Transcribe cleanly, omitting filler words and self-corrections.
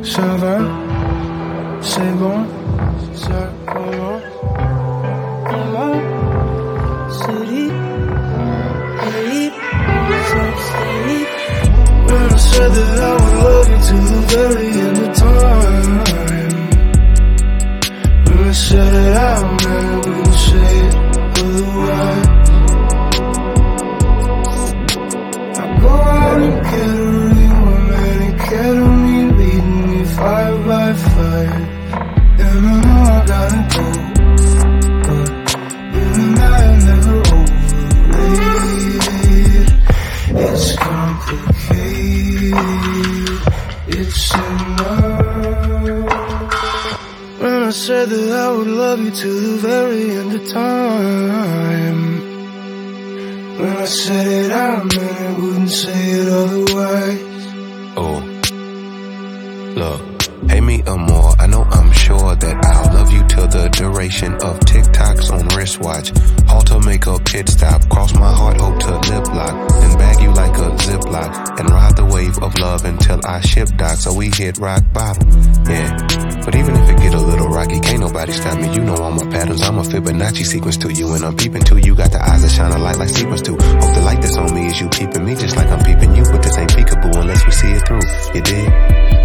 ça va, c'est bon, ça commence. When I said that I would love you till the very end of time, when I said it out, man, I wouldn't say it otherwise. I go out and get a ring, one man and ketamine beating me 5 by 5. And I know I gotta go, but you and I are never overrated. It's complicated, it's enough. When I said that I would love you till the very end of time, when I said it out, man, I wouldn't say it otherwise. Oh, look, pay me a more. I know I'm sure that I'll love you till the duration of TikToks on wristwatch. Halter, make a pit stop, cross my heart, hope to lip lock, and bag you like a ziplock, and ride the wave of love until I ship dock, so we hit rock bottom. Yeah, but even if it get a little rocky, can't nobody stop me. You know all my patterns, I'm a Fibonacci sequence to you, and I'm peeping to you. Got the eyes that shine a light like sequence too. Hope the light that's on me is you peeping me, just like I'm peeping you. But this ain't peekaboo unless we see it through. You dig?